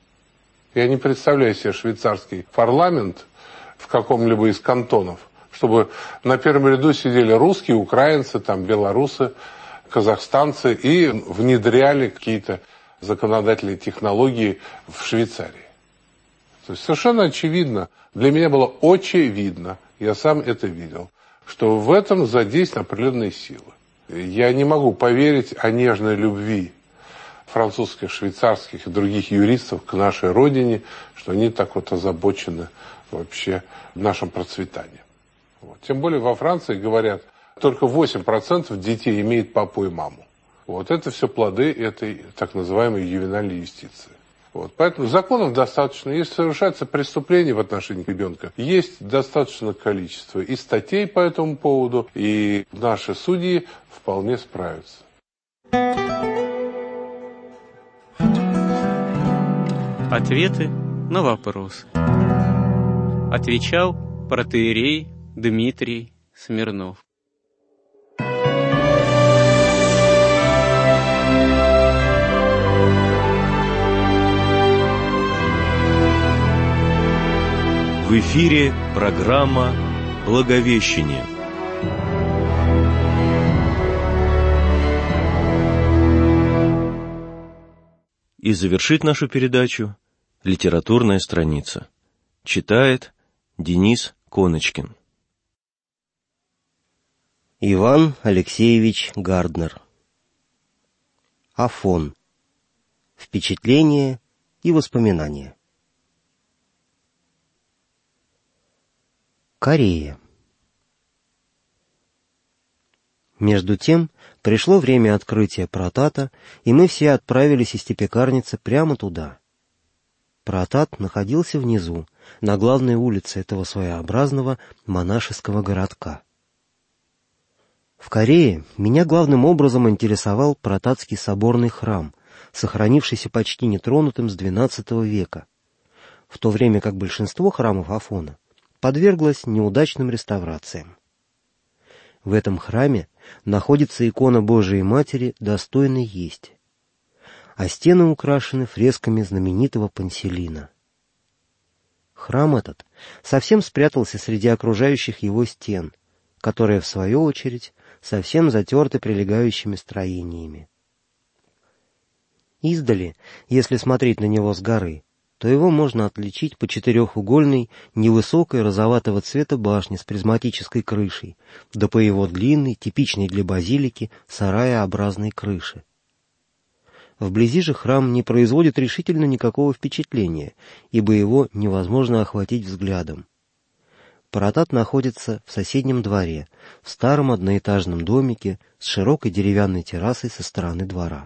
Speaker 11: Я не представляю себе швейцарский парламент в каком-либо из кантонов, чтобы на первом ряду сидели русские, украинцы, там, белорусы, казахстанцы и внедряли какие-то законодательные технологии в Швейцарии. То есть совершенно очевидно, для меня было очевидно, я сам это видел, что в этом задействованы определенные силы. Я не могу поверить о нежной любви французских, швейцарских и других юристов к нашей родине, что они так вот озабочены вообще нашим процветанием. Вот. Тем более во Франции говорят, только восемь процентов детей имеет папу и маму. Вот это все плоды этой так называемой ювенальной юстиции. Вот. Поэтому законов достаточно. Если совершается преступление в отношении ребенка, есть достаточное количество и статей по этому поводу, и наши судьи вполне справятся.
Speaker 10: Ответы на вопросы. Отвечал протоиерей Дмитрий Смирнов.
Speaker 6: В эфире программа «Благовещение». И завершит нашу передачу литературная страница. Читает Денис Коночкин.
Speaker 4: Иван Алексеевич Гарднер. Афон. Впечатления и воспоминания. Корея. Между тем, пришло время открытия Протата, и мы все отправились из Степекарницы прямо туда. Протат находился внизу, на главной улице этого своеобразного монашеского городка. В Корее меня главным образом интересовал Протатский соборный храм, сохранившийся почти нетронутым с двенадцатого века, в то время как большинство храмов Афона подверглось неудачным реставрациям. В этом храме находится икона Божией Матери, достойной есть, а стены украшены фресками знаменитого Панселина. Храм этот совсем спрятался среди окружающих его стен, которые, в свою очередь, совсем затерты прилегающими строениями. Издали, если смотреть на него с горы, то его можно отличить по четырехугольной, невысокой розоватого цвета башне с призматической крышей, да по его длинной, типичной для базилики, сараеобразной крыше. Вблизи же храм не производит решительно никакого впечатления, ибо его невозможно охватить взглядом. Паратат находится в соседнем дворе, в старом одноэтажном домике с широкой деревянной террасой со стороны двора.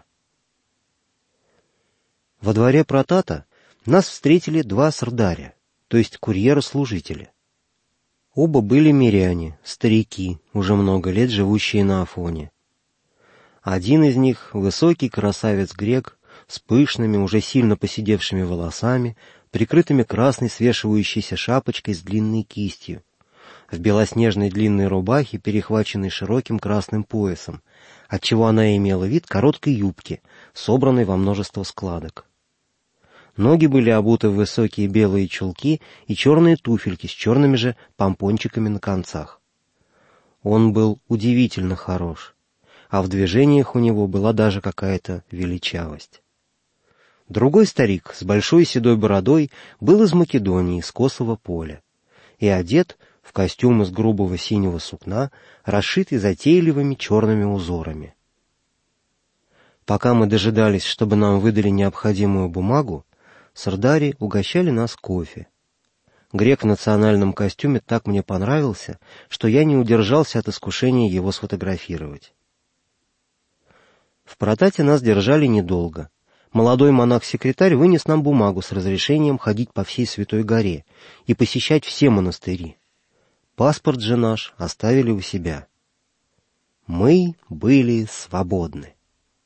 Speaker 4: Во дворе Паратата нас встретили два сардаря, то есть курьера-служителя. Оба были миряне, старики, уже много лет живущие на Афоне. Один из них, высокий красавец-грек, с пышными, уже сильно поседевшими волосами, прикрытыми красной свешивающейся шапочкой с длинной кистью, в белоснежной длинной рубахе, перехваченной широким красным поясом, отчего она имела вид короткой юбки, собранной во множество складок. Ноги были обуты в высокие белые чулки и черные туфельки с черными же помпончиками на концах. Он был удивительно хорош, а в движениях у него была даже какая-то величавость. Другой старик с большой седой бородой был из Македонии, с Косово поля, и одет в костюм из грубого синего сукна, расшитый затейливыми черными узорами. Пока мы дожидались, чтобы нам выдали необходимую бумагу, сардари угощали нас кофе. Грек в национальном костюме так мне понравился, что я не удержался от искушения его сфотографировать. В Паратате нас держали недолго. Молодой монах-секретарь вынес нам бумагу с разрешением ходить по всей Святой горе и посещать все монастыри. Паспорт же наш оставили у себя. Мы были свободны.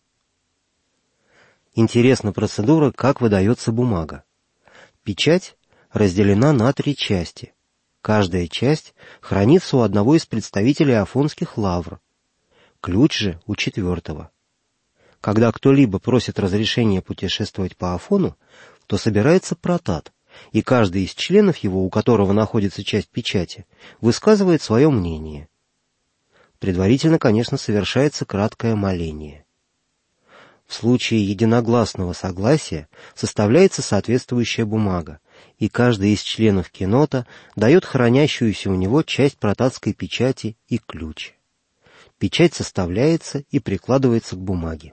Speaker 4: Интересна процедура, как выдается бумага. Печать разделена на три части. Каждая часть хранится у одного из представителей афонских лавр. Ключ же у четвертого. Когда кто-либо просит разрешения путешествовать по Афону, то собирается Паратат, и каждый из членов его, у которого находится часть печати, высказывает свое мнение. Предварительно, конечно, совершается краткое моление. В случае единогласного согласия составляется соответствующая бумага, и каждый из членов кенота дает хранящуюся у него часть парататской печати и ключ. Печать составляется и прикладывается к бумаге.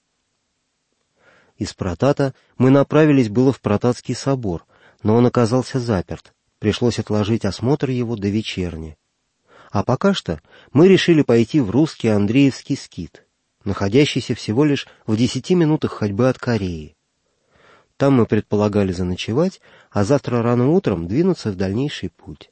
Speaker 4: Из Паратата мы направились было в Парататский собор, но он оказался заперт, пришлось отложить осмотр его до вечерни. А пока что мы решили пойти в русский Андреевский скит, находящийся всего лишь в десяти минутах ходьбы от Кореи. Там мы предполагали заночевать, а завтра рано утром двинуться в дальнейший путь.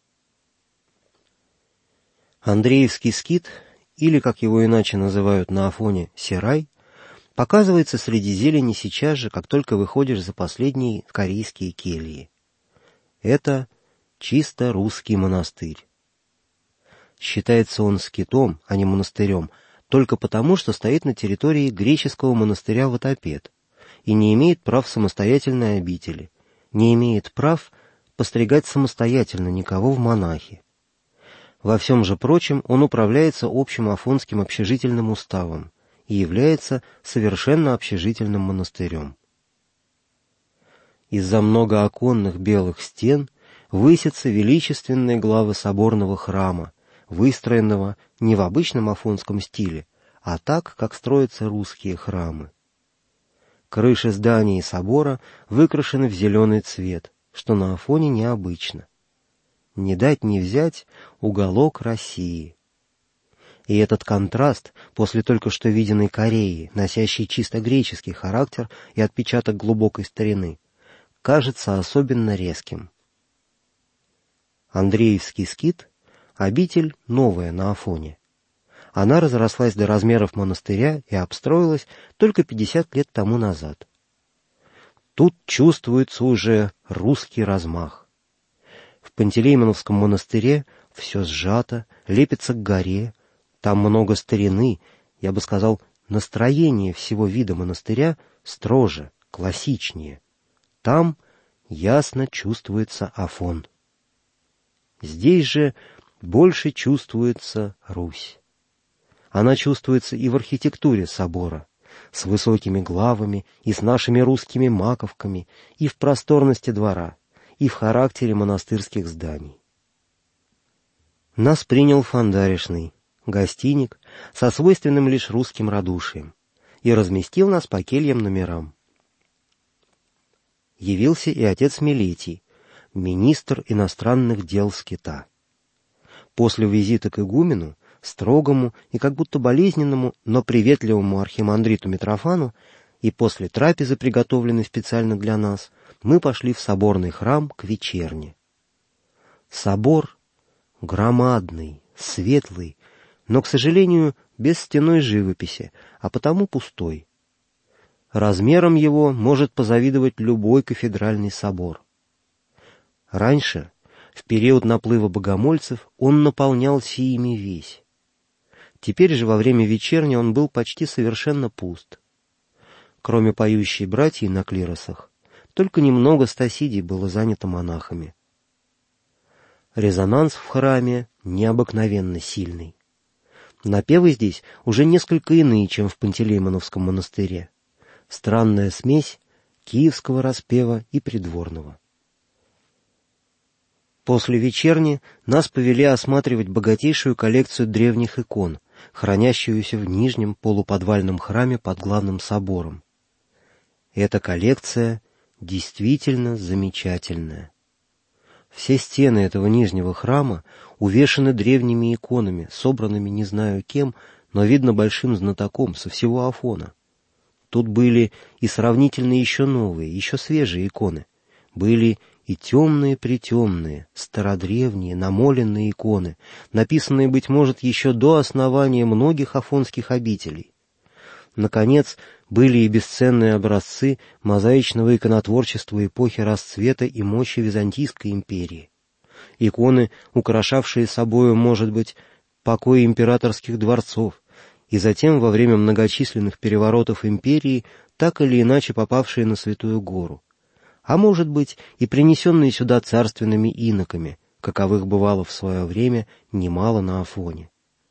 Speaker 4: Андреевский скит, или, как его иначе называют на Афоне, Серай, показывается среди зелени сейчас же, как только выходишь за последние корейские кельи. Это чисто русский монастырь. Считается он скитом, а не монастырем, только потому, что стоит на территории греческого монастыря Ватопед и не имеет прав самостоятельной обители, не имеет прав постригать самостоятельно никого в монахи. Во всем же прочем он управляется общим афонским общежительным уставом и является совершенно общежительным монастырем. Из-за многооконных белых стен высятся величественные главы соборного храма, выстроенного не в обычном афонском стиле, а так, как строятся русские храмы. Крыши зданий собора выкрашены в зеленый цвет, что на Афоне необычно. Не дать не взять уголок России. И этот контраст после только что виденной Кореи, носящей чисто греческий характер и отпечаток глубокой старины, кажется особенно резким. Андреевский скит — обитель новая на Афоне. Она разрослась до размеров монастыря и обстроилась только пятьдесят лет тому назад. Тут чувствуется уже русский размах. В Пантелеймоновском монастыре все сжато, лепится к горе. Там много старины, я бы сказал, настроение всего вида монастыря строже, классичнее. Там ясно чувствуется Афон. Здесь же больше чувствуется Русь. Она чувствуется и в архитектуре собора, с высокими главами и с нашими русскими маковками, и в просторности двора, и в характере монастырских зданий. Нас принял фандаришный, гостиник, со свойственным лишь русским радушием, и разместил нас по кельям номерам. Явился и отец Милетий, министр иностранных дел скита. После визита к игумену, строгому и как будто болезненному, но приветливому архимандриту Митрофану, и после трапезы, приготовленной специально для нас, мы пошли в соборный храм к вечерне. Собор громадный, светлый, но, к сожалению, без стенной живописи, а потому пустой. Размером его может позавидовать любой кафедральный собор. Раньше, в период наплыва богомольцев, он наполнялся ими весь. Теперь же во время вечерни он был почти совершенно пуст. Кроме поющей братьи на клиросах, только немного стасидий было занято монахами. Резонанс в храме необыкновенно сильный. Напевы здесь уже несколько иные, чем в Пантелеймоновском монастыре. Странная смесь киевского распева и придворного. После вечерни нас повели осматривать богатейшую коллекцию древних икон, хранящуюся в нижнем полуподвальном храме под главным собором. Эта коллекция действительно замечательная. Все стены этого нижнего храма увешаны древними иконами, собранными не знаю кем, но, видно, большим знатоком со всего Афона. Тут были и сравнительно еще новые, еще свежие иконы. Были и темные-притемные, стародревние, намоленные иконы, написанные, быть может, еще до основания многих афонских обителей. Наконец, были и бесценные образцы мозаичного иконотворчества эпохи расцвета и мощи Византийской империи. Иконы, украшавшие собою, может быть, покои императорских дворцов, и затем, во время многочисленных переворотов империи, так или иначе попавшие на Святую Гору, а может быть, и принесенные сюда царственными иноками, каковых бывало в свое время немало на Афоне.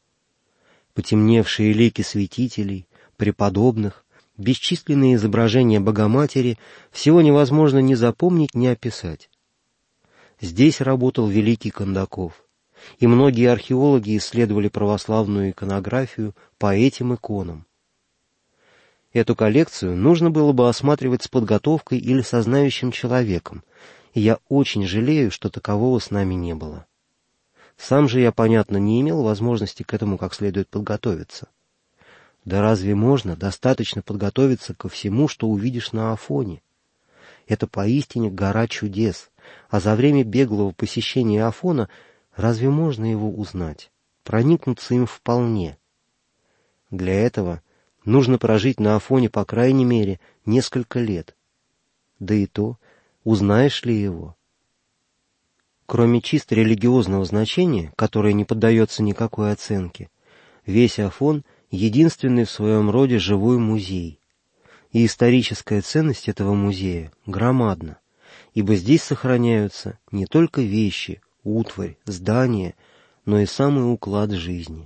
Speaker 4: Потемневшие лики святителей, преподобных, бесчисленные изображения Богоматери всего невозможно ни запомнить, ни описать. Здесь работал великий Кондаков, и многие археологи исследовали православную иконографию по этим иконам. Эту коллекцию нужно было бы осматривать с подготовкой или со знающим человеком, и я очень жалею, что такового с нами не было. Сам же я, понятно, не имел возможности к этому как следует подготовиться. Да разве можно достаточно подготовиться ко всему, что увидишь на Афоне? Это поистине гора чудес, а за время беглого посещения Афона разве можно его узнать, проникнуться им вполне? Для этого нужно прожить на Афоне по крайней мере несколько лет. Да и то, узнаешь ли его? Кроме чисто религиозного значения, которое не поддается никакой оценке, весь Афон — единственный в своем роде живой музей. И историческая ценность этого музея громадна, ибо здесь сохраняются не только вещи, утварь, здания, но и самый уклад жизни.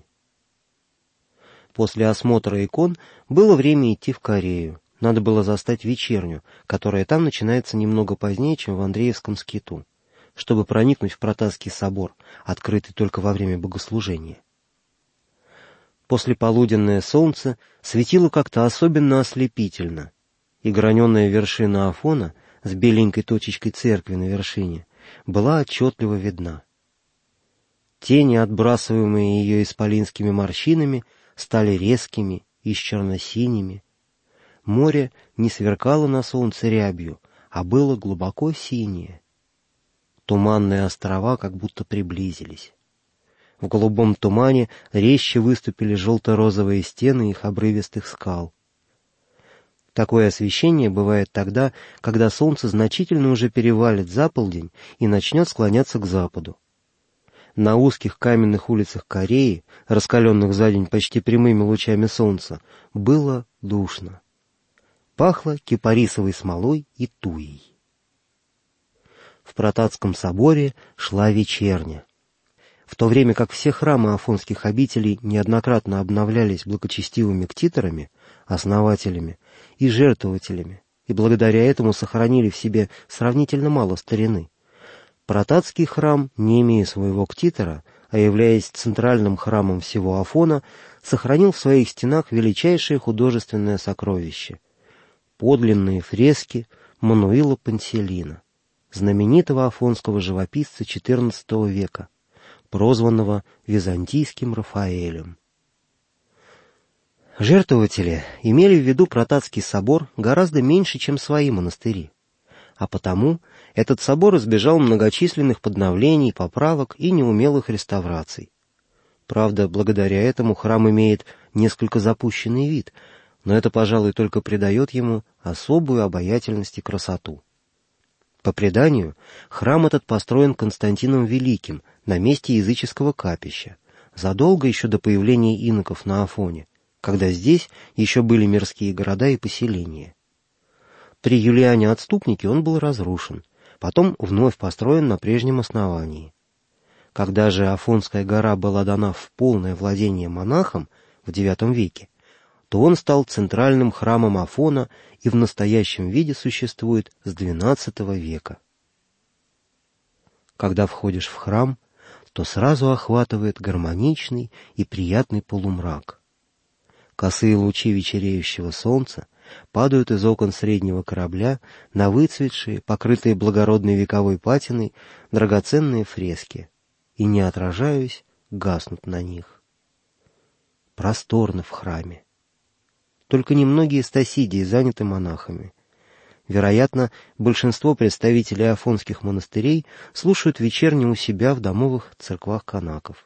Speaker 4: После осмотра икон было время идти в Корею. Надо было застать вечерню, которая там начинается немного позднее, чем в Андреевском скиту, чтобы проникнуть в Протасский собор, открытый только во время богослужения. Послеполуденное солнце светило как-то особенно ослепительно, и граненая вершина Афона с беленькой точечкой церкви на вершине была отчетливо видна. Тени, отбрасываемые ее исполинскими морщинами, стали резкими и черно-синими. Море не сверкало на солнце рябью, а было глубоко синее. Туманные острова как будто приблизились. В голубом тумане резче выступили желто-розовые стены их обрывистых скал. Такое освещение бывает тогда, когда солнце значительно уже перевалит за полдень и начнет склоняться к западу. На узких каменных улицах Кореи, раскаленных за день почти прямыми лучами солнца, было душно. Пахло кипарисовой смолой и туей. В Протатском соборе шла вечерня. В то время как все храмы афонских обителей неоднократно обновлялись благочестивыми ктиторами, основателями и жертвователями, и благодаря этому сохранили в себе сравнительно мало старины, Протатский храм, не имея своего ктитора, а являясь центральным храмом всего Афона, сохранил в своих стенах величайшее художественное сокровище — подлинные фрески Мануила Панселина, знаменитого афонского живописца четырнадцатого века, прозванного византийским Рафаэлем. Жертвователи имели в виду Протатский собор гораздо меньше, чем свои монастыри, а потому этот собор избежал многочисленных подновлений, поправок и неумелых реставраций. Правда, благодаря этому храм имеет несколько запущенный вид, но это, пожалуй, только придает ему особую обаятельность и красоту. По преданию, храм этот построен Константином Великим на месте языческого капища, задолго еще до появления иноков на Афоне, когда здесь еще были мирские города и поселения. При Юлиане Отступнике он был разрушен, потом вновь построен на прежнем основании. Когда же Афонская гора была дана в полное владение монахам в девятом веке, то он стал центральным храмом Афона и в настоящем виде существует с двенадцатого века. Когда входишь в храм, то сразу охватывает гармоничный и приятный полумрак. Косые лучи вечереющего солнца падают из окон среднего корабля на выцветшие, покрытые благородной вековой патиной, драгоценные фрески, и, не отражаясь, гаснут на них. Просторно в храме. Только немногие стасидии заняты монахами. Вероятно, большинство представителей афонских монастырей слушают вечерню у себя в домовых церквах канаков.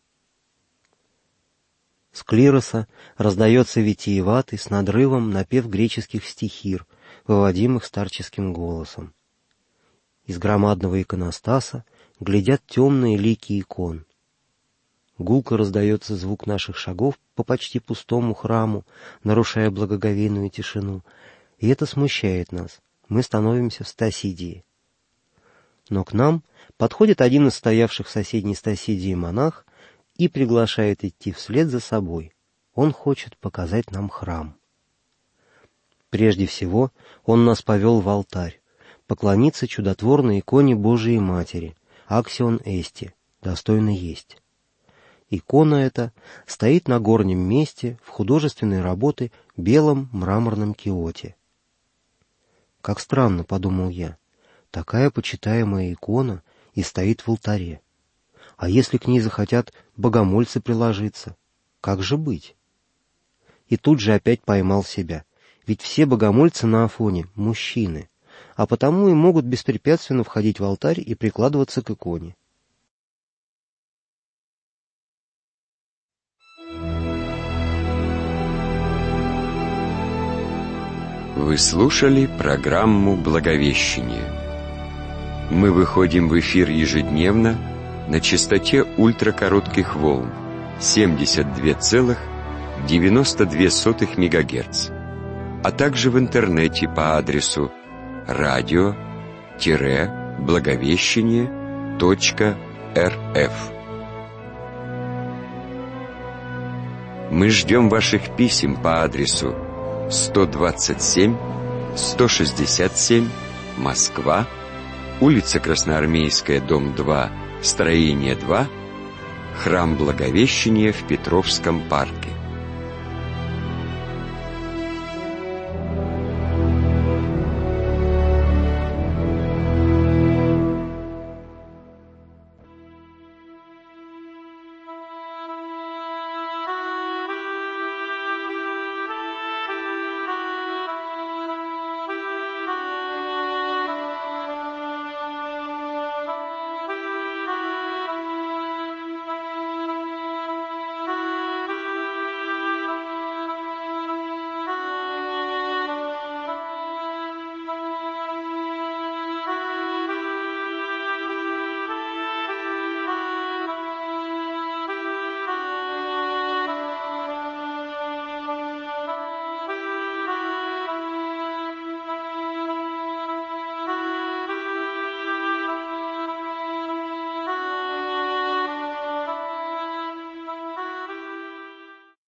Speaker 4: С клироса раздается витиеватый с надрывом напев греческих стихир, выводимых старческим голосом. Из громадного иконостаса глядят темные лики икон. Гулко раздается звук наших шагов по почти пустому храму, нарушая благоговейную тишину, и это смущает нас. Мы становимся в стасидии. Но к нам подходит один из стоявших в соседней стасидии монах и приглашает идти вслед за собой. Он хочет показать нам храм. Прежде всего, он нас повел в алтарь, поклониться чудотворной иконе Божией Матери, Аксион Эсти, достойно есть. Икона эта стоит на горнем месте в художественной работы белом мраморном киоте. Как странно, подумал я, такая почитаемая икона и стоит в алтаре. А если к ней захотят богомольцы приложиться, как же быть? И тут же опять поймал себя, ведь все богомольцы на Афоне — мужчины, а потому и могут беспрепятственно входить в алтарь и прикладываться к иконе.
Speaker 2: Вы слушали программу «Благовещение». Мы выходим в эфир ежедневно на частоте ультракоротких волн семьдесят два целых девяносто две сотых мегагерц, а также в интернете по адресу радио благовещение точка эр эф. Мы ждем ваших писем по адресу сто двадцать семь сто шестьдесят семь, Москва, улица Красноармейская, дом два, строение два, храм Благовещения в Петровском парке.